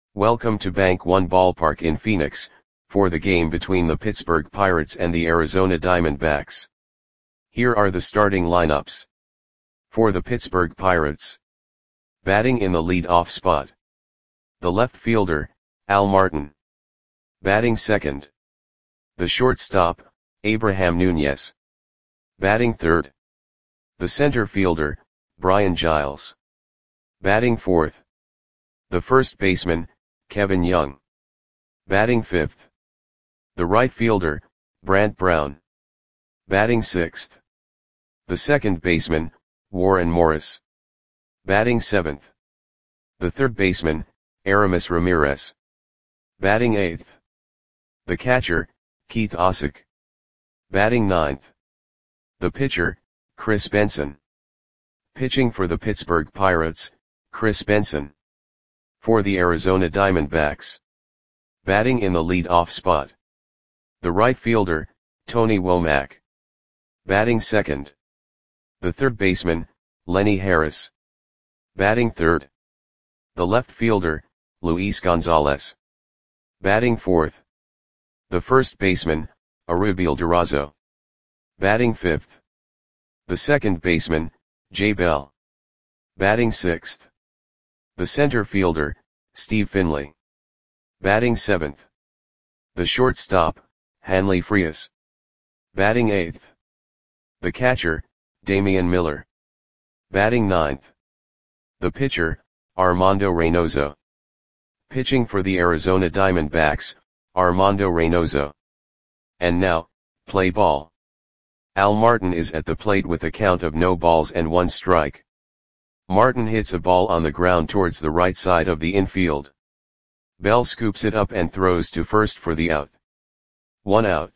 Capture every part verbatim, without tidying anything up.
Welcome to Bank One Ballpark in Phoenix, for the game between the Pittsburgh Pirates and the Arizona Diamondbacks. Here are the starting lineups. For the Pittsburgh Pirates. Batting in the lead-off spot. The left fielder, Al Martin. Batting second. The shortstop, Abraham Nunez. Batting third. The center fielder, Brian Giles. Batting fourth. The first baseman, Kevin Young. Batting fifth. The right fielder, Brant Brown. Batting sixth. The second baseman, Warren Morris. Batting seventh. The third baseman, Aramis Ramirez. Batting eighth. The catcher, Keith Ausick. Batting ninth. The pitcher, Chris Benson. Pitching for the Pittsburgh Pirates, Chris Benson. For the Arizona Diamondbacks. Batting in the lead-off spot. The right fielder, Tony Womack. Batting second. The third baseman, Lenny Harris. Batting third. The left fielder, Luis Gonzalez. Batting fourth. The first baseman, Arubiel Durazo. Batting fifth. The second baseman, Jay Bell. Batting sixth. The center fielder, Steve Finley. Batting seventh. The shortstop, Hanley Frias. Batting eighth. The catcher, Damian Miller. Batting ninth. The pitcher, Armando Reynoso. Pitching for the Arizona Diamondbacks, Armando Reynoso. And now, play ball. Al Martin is at the plate with a count of no balls and one strike. Martin hits a ball on the ground towards the right side of the infield. Bell scoops it up and throws to first for the out. One out.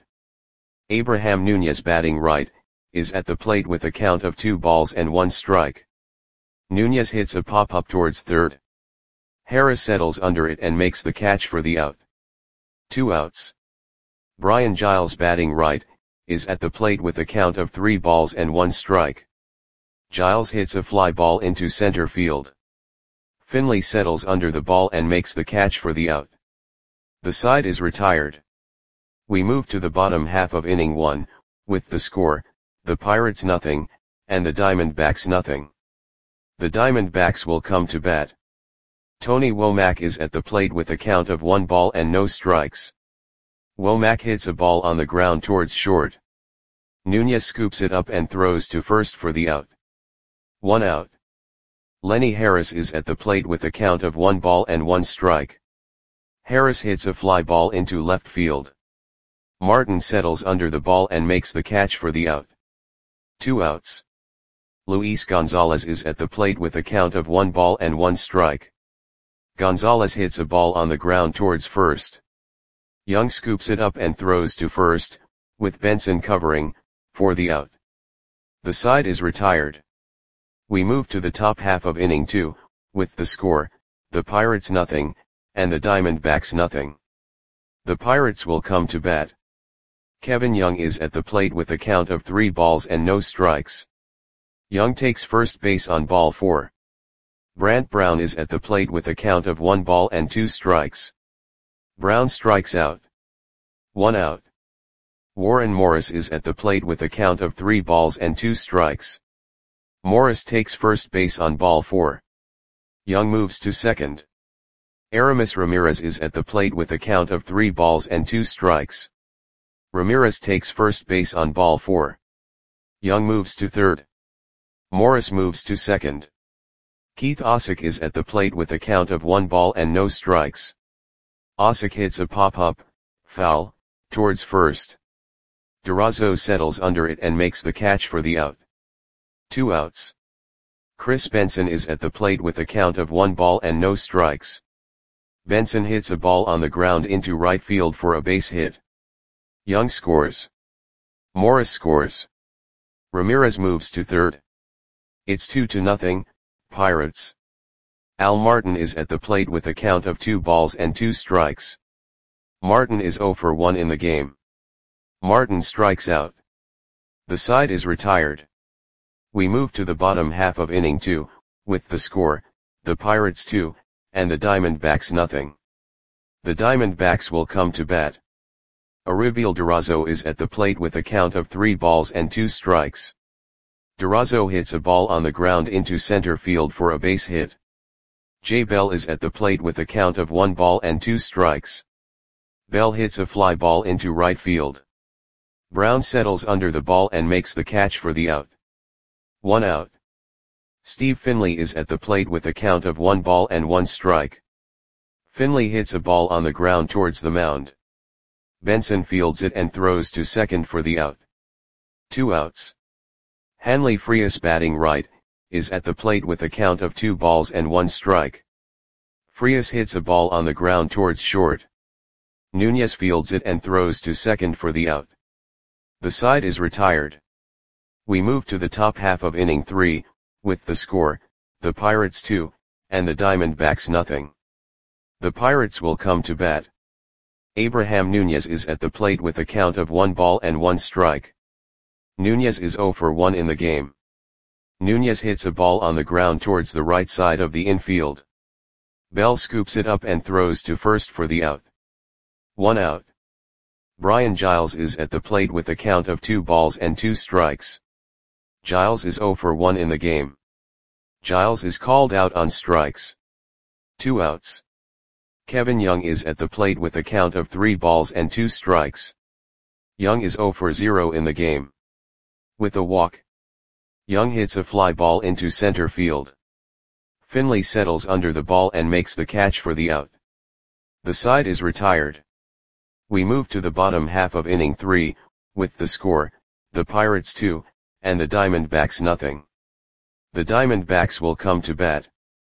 Abraham Nunez, batting right, is at the plate with a count of two balls and one strike. Nunez hits a pop-up towards third. Harris settles under it and makes the catch for the out. Two outs. Brian Giles, batting right, is at the plate with a count of three balls and one strike. Giles hits a fly ball into center field. Finley settles under the ball and makes the catch for the out. The side is retired. We move to the bottom half of inning one, with the score, the Pirates nothing, and the Diamondbacks nothing. The Diamondbacks will come to bat. Tony Womack is at the plate with a count of one ball and no strikes. Womack hits a ball on the ground towards short. Nunez scoops it up and throws to first for the out. One out. Lenny Harris is at the plate with a count of one ball and one strike. Harris hits a fly ball into left field. Martin settles under the ball and makes the catch for the out. Two outs. Luis Gonzalez is at the plate with a count of one ball and one strike. Gonzalez hits a ball on the ground towards first. Young scoops it up and throws to first, with Benson covering, for the out. The side is retired. We move to the top half of inning two, with the score, the Pirates nothing, and the Diamondbacks nothing. The Pirates will come to bat. Kevin Young is at the plate with a count of three balls and no strikes. Young takes first base on ball four. Brant Brown is at the plate with a count of one ball and two strikes. Brown strikes out. One out. Warren Morris is at the plate with a count of three balls and two strikes. Morris takes first base on ball four. Young moves to second. Aramis Ramirez is at the plate with a count of three balls and two strikes. Ramirez takes first base on ball four. Young moves to third. Morris moves to second. Keith Ausick is at the plate with a count of one ball and no strikes. Ausick hits a pop-up, foul, towards first. Durazo settles under it and makes the catch for the out. Two outs. Chris Benson is at the plate with a count of one ball and no strikes. Benson hits a ball on the ground into right field for a base hit. Young scores. Morris scores. Ramirez moves to third. It's two to nothing, Pirates. Al Martin is at the plate with a count of two balls and two strikes. Martin is zero for one in the game. Martin strikes out. The side is retired. We move to the bottom half of inning two, with the score, the Pirates two, and the Diamondbacks nothing. The Diamondbacks will come to bat. Auribel Durazo is at the plate with a count of three balls and two strikes. Durazo hits a ball on the ground into center field for a base hit. Jay Bell is at the plate with a count of one ball and two strikes. Bell hits a fly ball into right field. Brown settles under the ball and makes the catch for the out. One out. Steve Finley is at the plate with a count of one ball and one strike. Finley hits a ball on the ground towards the mound. Benson fields it and throws to second for the out. Two outs. Hanley Frias, batting right, is at the plate with a count of two balls and one strike. Frias hits a ball on the ground towards short. Nunez fields it and throws to second for the out. The side is retired. We move to the top half of inning three, with the score, the Pirates two, and the Diamondbacks nothing. The Pirates will come to bat. Abraham Nunez is at the plate with a count of one ball and one strike. Nunez is zero for one in the game. Nunez hits a ball on the ground towards the right side of the infield. Bell scoops it up and throws to first for the out. One out. Brian Giles is at the plate with a count of two balls and two strikes. Giles is zero for one in the game. Giles is called out on strikes. Two outs. Kevin Young is at the plate with a count of three balls and two strikes. Young is zero for zero in the game. With a walk, Young hits a fly ball into center field. Finley settles under the ball and makes the catch for the out. The side is retired. We move to the bottom half of inning three, with the score, the Pirates two, and the Diamondbacks nothing. The Diamondbacks will come to bat.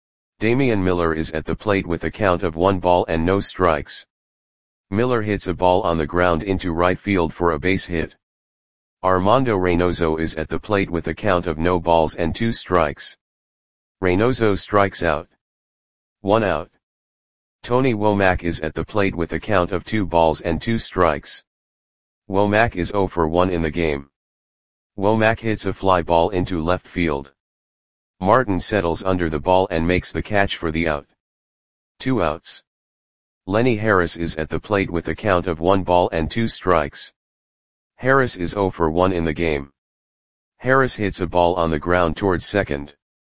Damian Miller is at the plate with a count of one ball and no strikes. Miller hits a ball on the ground into right field for a base hit. Armando Reynoso is at the plate with a count of no balls and two strikes. Reynoso strikes out. One out. Tony Womack is at the plate with a count of two balls and two strikes. Womack is zero for one in the game. Womack hits a fly ball into left field. Martin settles under the ball and makes the catch for the out. Two outs. Lenny Harris is at the plate with a count of one ball and two strikes. Harris is zero for one in the game. Harris hits a ball on the ground towards second.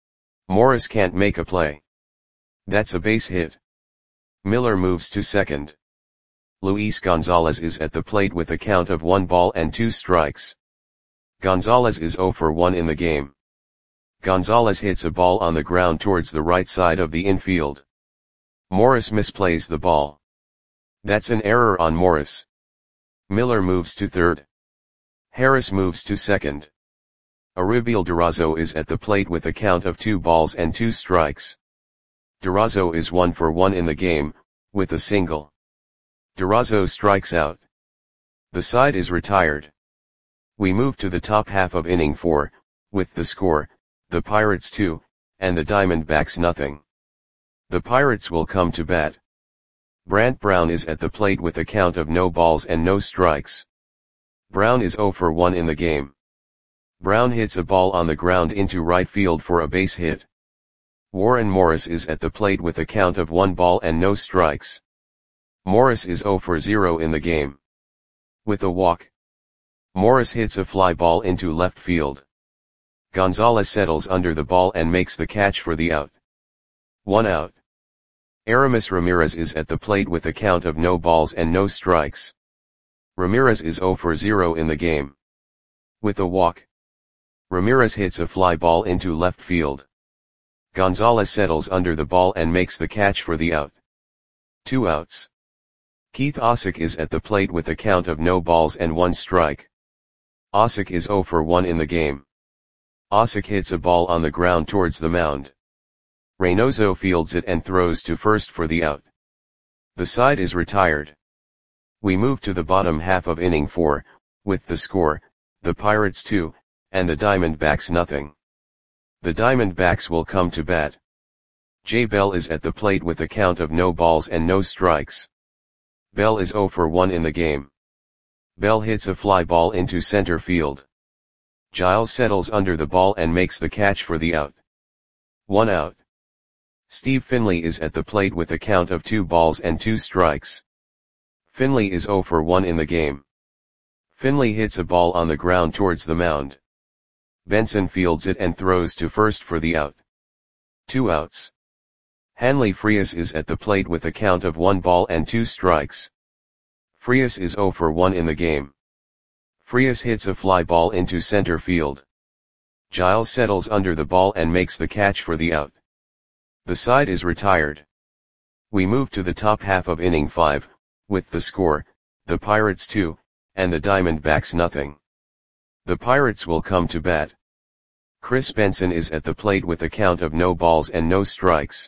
Morris can't make a play. That's a base hit. Miller moves to second. Luis Gonzalez is at the plate with a count of one ball and two strikes. Gonzalez is zero for one in the game. Gonzalez hits a ball on the ground towards the right side of the infield. Morris misplays the ball. That's an error on Morris. Miller moves to third. Harris moves to second. Auribel Durazo is at the plate with a count of two balls and two strikes. Durazo is one for one in the game, with a single. Durazo strikes out. The side is retired. We move to the top half of inning four, with the score, the Pirates two, and the Diamondbacks nothing. The Pirates will come to bat. Brant Brown is at the plate with a count of no balls and no strikes. Brown is zero for one in the game. Brown hits a ball on the ground into right field for a base hit. Warren Morris is at the plate with a count of one ball and no strikes. Morris is zero for zero in the game. With a walk, Morris hits a fly ball into left field. Gonzalez settles under the ball and makes the catch for the out. One out. Aramis Ramirez is at the plate with a count of no balls and no strikes. Ramirez is zero for zero in the game. With a walk, Ramirez hits a fly ball into left field. Gonzalez settles under the ball and makes the catch for the out. Two outs. Keith Osick is at the plate with a count of no balls and one strike. Osick is zero for one in the game. Osick hits a ball on the ground towards the mound. Reynoso fields it and throws to first for the out. The side is retired. We move to the bottom half of inning four, with the score, the Pirates two, and the Diamondbacks nothing. The Diamondbacks will come to bat. Jay Bell is at the plate with a count of no balls and no strikes. Bell is zero for one in the game. Bell hits a fly ball into center field. Giles settles under the ball and makes the catch for the out. One out. Steve Finley is at the plate with a count of two balls and two strikes. Finley is zero for one in the game. Finley hits a ball on the ground towards the mound. Benson fields it and throws to first for the out. Two outs. Hanley Frias is at the plate with a count of one ball and two strikes. Frias is zero for one in the game. Frias hits a fly ball into center field. Giles settles under the ball and makes the catch for the out. The side is retired. We move to the top half of inning five, with the score, the Pirates two, and the Diamondbacks nothing. The Pirates will come to bat. Chris Benson is at the plate with a count of no balls and no strikes.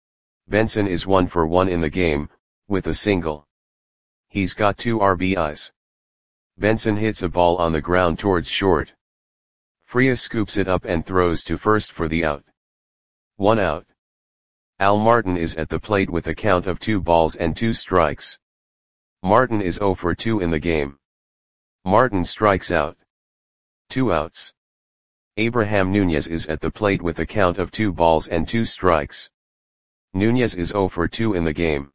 Benson is one for one in the game, with a single. He's got two R B Is. Benson hits a ball on the ground towards short. Frias scoops it up and throws to first for the out. One out. Al Martin is at the plate with a count of two balls and two strikes. Martin is zero for two in the game. Martin strikes out. Two outs. Abraham Nunez is at the plate with a count of two balls and two strikes. Nunez is zero for two in the game.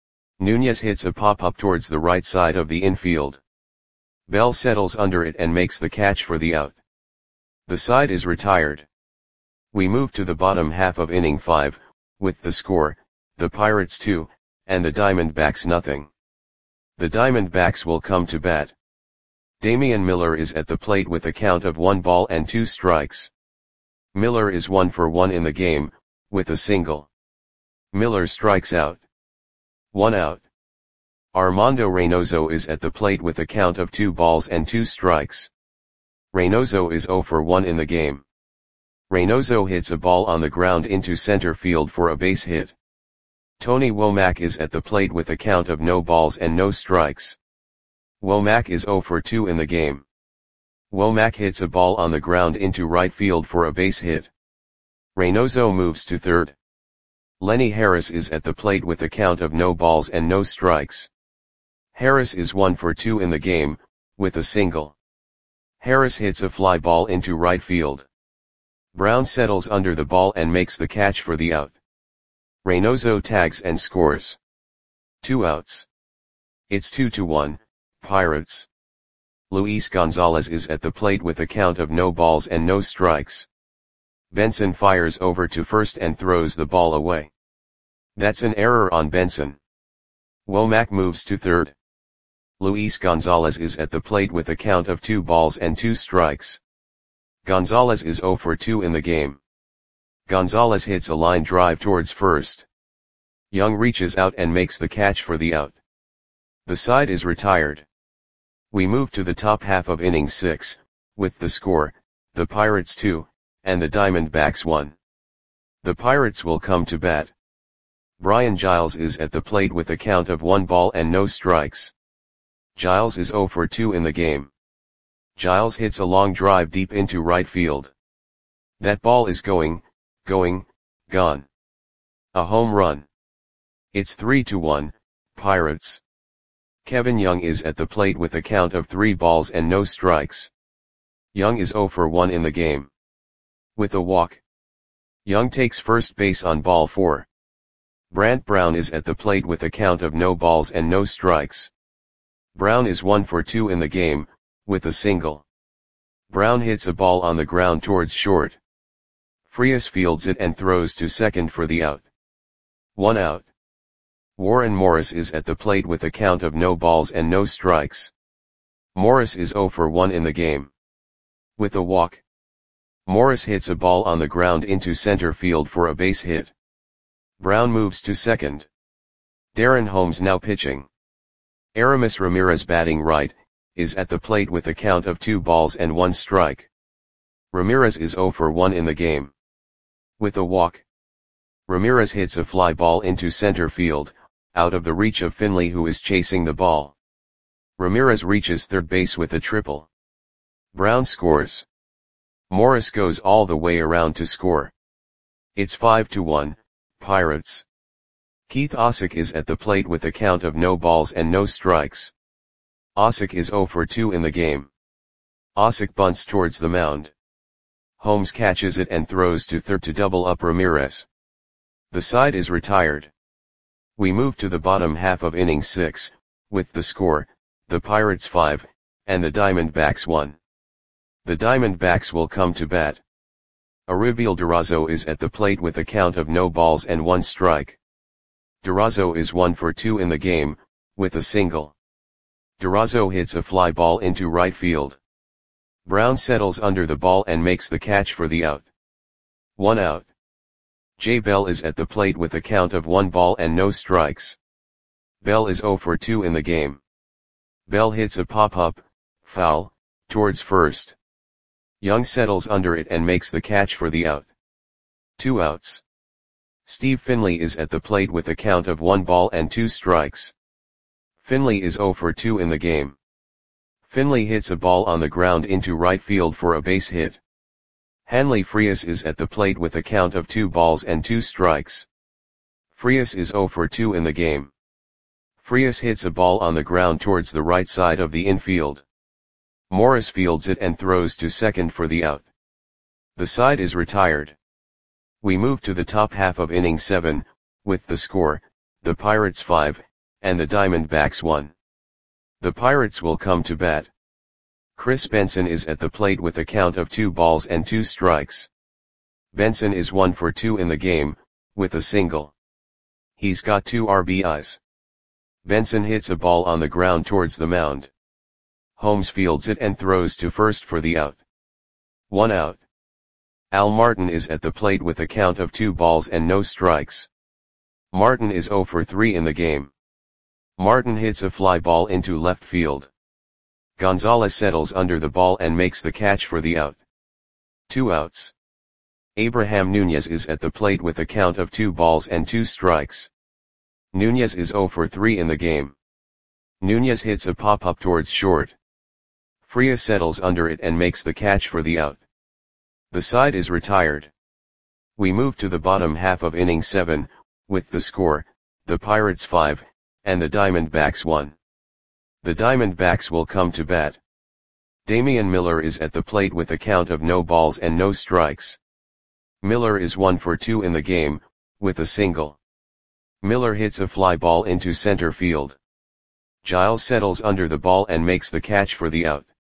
Nunez hits a pop-up towards the right side of the infield. Bell settles under it and makes the catch for the out. The side is retired. We move to the bottom half of inning five, with the score, the Pirates two, and the Diamondbacks nothing. The Diamondbacks will come to bat. Damian Miller is at the plate with a count of one ball and two strikes. Miller is one for one in the game, with a single. Miller strikes out. One out. Armando Reynoso is at the plate with a count of two balls and two strikes. Reynoso is zero for one in the game. Reynoso hits a ball on the ground into center field for a base hit. Tony Womack is at the plate with a count of no balls and no strikes. Womack is zero for two in the game. Womack hits a ball on the ground into right field for a base hit. Reynoso moves to third. Lenny Harris is at the plate with a count of no balls and no strikes. Harris is one for two in the game, with a single. Harris hits a fly ball into right field. Brown settles under the ball and makes the catch for the out. Reynoso tags and scores. Two outs. It's two to one, Pirates. Luis Gonzalez is at the plate with a count of no balls and no strikes. Benson fires over to first and throws the ball away. That's an error on Benson. Womack moves to third. Luis Gonzalez is at the plate with a count of two balls and two strikes. Gonzalez is zero for two in the game. Gonzalez hits a line drive towards first. Young reaches out and makes the catch for the out. The side is retired. We move to the top half of inning six, with the score, the Pirates two, and the Diamondbacks one. The Pirates will come to bat. Brian Giles is at the plate with a count of one ball and no strikes. Giles is zero for two in the game. Giles hits a long drive deep into right field. That ball is going, going, gone. A home run. It's three to one, Pirates. Kevin Young is at the plate with a count of three balls and no strikes. Young is zero for one in the game. With a walk. Young takes first base on ball four. Brant Brown is at the plate with a count of no balls and no strikes. Brown is one for two in the game, with a single. Brown hits a ball on the ground towards short. Frias fields it and throws to second for the out. One out. Warren Morris is at the plate with a count of no balls and no strikes. Morris is zero for one in the game. With a walk. Morris hits a ball on the ground into center field for a base hit. Brown moves to second. Darren Holmes now pitching. Aramis Ramirez batting right, is at the plate with a count of two balls and one strike. Ramirez is zero for one in the game. With a walk. Ramirez hits a fly ball into center field, out of the reach of Finley who is chasing the ball. Ramirez reaches third base with a triple. Brown scores. Morris goes all the way around to score. It's five to one, Pirates. Keith Osick is at the plate with a count of no balls and no strikes. Osick is zero for two in the game. Osick bunts towards the mound. Holmes catches it and throws to third to double up Ramirez. The side is retired. We move to the bottom half of inning six, with the score, the Pirates five, and the Diamondbacks one. The Diamondbacks will come to bat. Aribiel Durazo is at the plate with a count of no balls and one strike. Durazo is one for two in the game, with a single. Durazo hits a fly ball into right field. Brown settles under the ball and makes the catch for the out. One out. Jay Bell is at the plate with a count of one ball and no strikes. Bell is zero for two in the game. Bell hits a pop-up, foul, towards first. Young settles under it and makes the catch for the out. Two outs. Steve Finley is at the plate with a count of one ball and two strikes. Finley is zero for two in the game. Finley hits a ball on the ground into right field for a base hit. Hanley Frias is at the plate with a count of two balls and two strikes. Frias is zero for two in the game. Frias hits a ball on the ground towards the right side of the infield. Morris fields it and throws to second for the out. The side is retired. We move to the top half of inning seven, with the score, the Pirates five, and the Diamondbacks one. The Pirates will come to bat. Chris Benson is at the plate with a count of two balls and two strikes. Benson is one for two in the game, with a single. He's got two R B Is. Benson hits a ball on the ground towards the mound. Holmes fields it and throws to first for the out. One out. Al Martin is at the plate with a count of two balls and no strikes. Martin is zero for three in the game. Martin hits a fly ball into left field. Gonzalez settles under the ball and makes the catch for the out. Two outs. Abraham Nunez is at the plate with a count of two balls and two strikes. Nunez is zero for three in the game. Nunez hits a pop-up towards short. Frias settles under it and makes the catch for the out. The side is retired. We move to the bottom half of inning seven, with the score, the Pirates five, and the Diamondbacks one. The Diamondbacks will come to bat. Damian Miller is at the plate with a count of no balls and no strikes. Miller is one for two in the game, with a single. Miller hits a fly ball into center field. Giles settles under the ball and makes the catch for the out.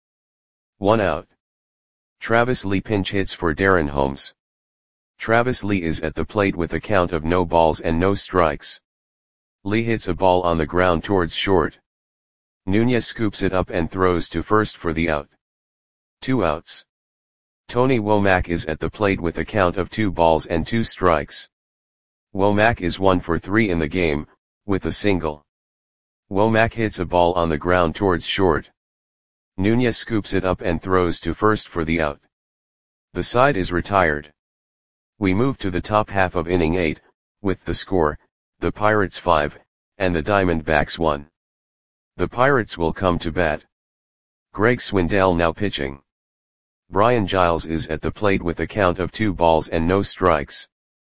One out. Travis Lee pinch hits for Darren Holmes. Travis Lee is at the plate with a count of no balls and no strikes. Lee hits a ball on the ground towards short. Nunez scoops it up and throws to first for the out. Two outs. Tony Womack is at the plate with a count of two balls and two strikes. Womack is one for three in the game, with a single. Womack hits a ball on the ground towards short. Nunez scoops it up and throws to first for the out. The side is retired. We move to the top half of inning eight, with the score, the Pirates five, and the Diamondbacks one. The Pirates will come to bat. Greg Swindell now pitching. Brian Giles is at the plate with a count of two balls and no strikes.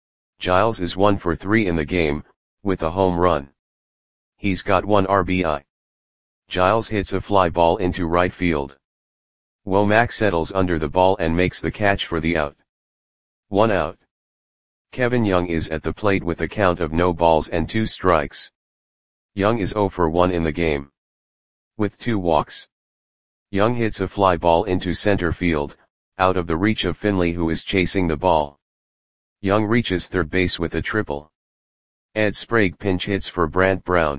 Giles is one for three in the game, with a home run. He's got one R B I. Giles hits a fly ball into right field. Womack settles under the ball and makes the catch for the out. One out. Kevin Young is at the plate with a count of no balls and two strikes. Young is zero for one in the game, with two walks. Young hits a fly ball into center field, out of the reach of Finley, who is chasing the ball. Young reaches third base with a triple. Ed Sprague pinch hits for Brant Brown.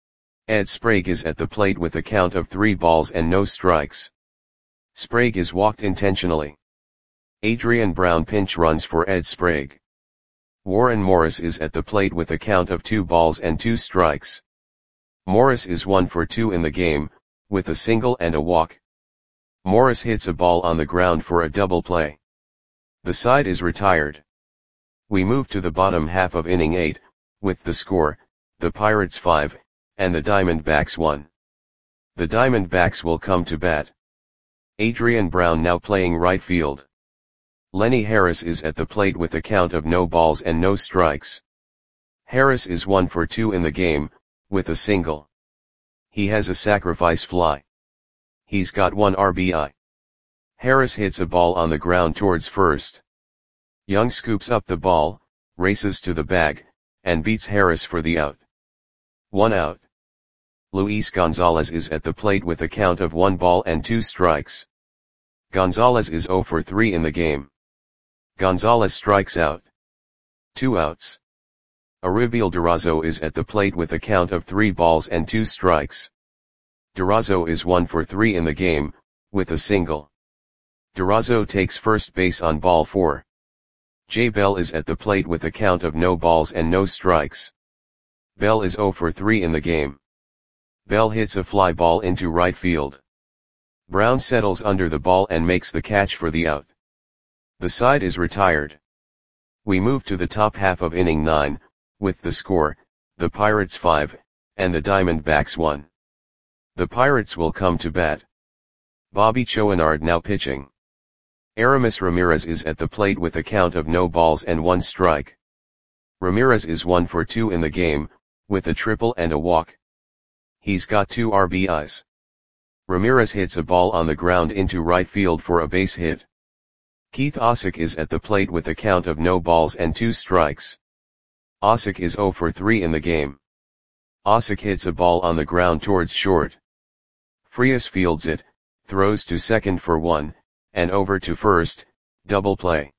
Ed Sprague is at the plate with a count of three balls and no strikes. Sprague is walked intentionally. Adrian Brown pinch runs for Ed Sprague. Warren Morris is at the plate with a count of two balls and two strikes. Morris is one for two in the game, with a single and a walk. Morris hits a ball on the ground for a double play. The side is retired. We move to the bottom half of inning eight, with the score, the Pirates five, and the Diamondbacks one. The Diamondbacks will come to bat. Adrian Brown now playing right field. Lenny Harris is at the plate with a count of no balls and no strikes. Harris is one for two in the game, with a single. He has a sacrifice fly. He's got one R B I. Harris hits a ball on the ground towards first. Young scoops up the ball, races to the bag, and beats Harris for the out. One out. Luis Gonzalez is at the plate with a count of one ball and two strikes. Gonzalez is zero for three in the game. Gonzalez strikes out. Two outs. Aribiel Durazo is at the plate with a count of three balls and two strikes. Durazo is one for three in the game, with a single. Durazo takes first base on ball four. Jay Bell is at the plate with a count of no balls and no strikes. Bell is zero for three in the game. Bell hits a fly ball into right field. Brown settles under the ball and makes the catch for the out. The side is retired. We move to the top half of inning nine, with the score, the Pirates five, and the Diamondbacks one. The Pirates will come to bat. Bobby Chouinard now pitching. Aramis Ramirez is at the plate with a count of no balls and one strike. Ramirez is one for two in the game, with a triple and a walk. He's got two R B Is. Ramirez hits a ball on the ground into right field for a base hit. Keith Osick is at the plate with a count of no balls and two strikes. Osick is zero for three in the game. Osick hits a ball on the ground towards short. Frias fields it, throws to second for one, and over to first, double play.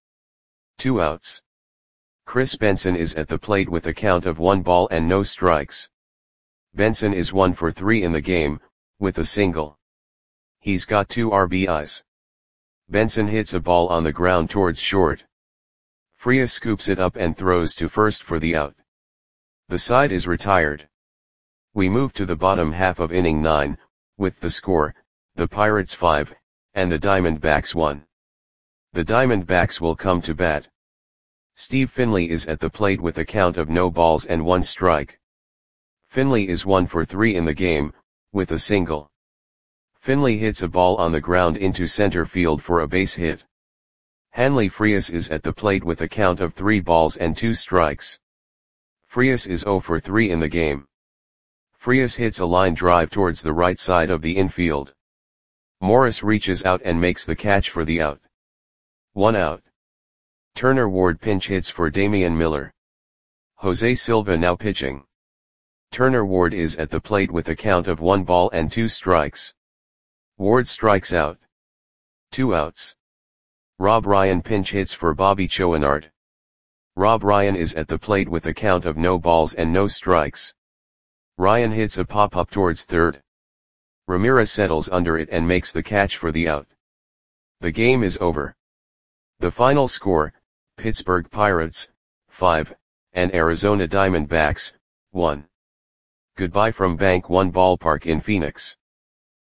Two outs. Chris Benson is at the plate with a count of one ball and no strikes. Benson is one for three in the game, with a single. He's got two R B Is. Benson hits a ball on the ground towards short. Frias scoops it up and throws to first for the out. The side is retired. We move to the bottom half of inning nine, with the score, the Pirates five, and the Diamondbacks one. The Diamondbacks will come to bat. Steve Finley is at the plate with a count of no balls and one strike. Finley is one for three in the game, with a single. Finley hits a ball on the ground into center field for a base hit. Hanley Frias is at the plate with a count of three balls and two strikes. Frias is zero for three in the game. Frias hits a line drive towards the right side of the infield. Morris reaches out and makes the catch for the out. One out. Turner Ward pinch hits for Damian Miller. Jose Silva now pitching. Turner Ward is at the plate with a count of one ball and two strikes. Ward strikes out. Two outs. Rob Ryan pinch hits for Bobby Chouinard. Rob Ryan is at the plate with a count of no balls and no strikes. Ryan hits a pop-up towards third. Ramirez settles under it and makes the catch for the out. The game is over. The final score, Pittsburgh Pirates, five, and Arizona Diamondbacks, one. Goodbye from Bank One Ballpark in Phoenix.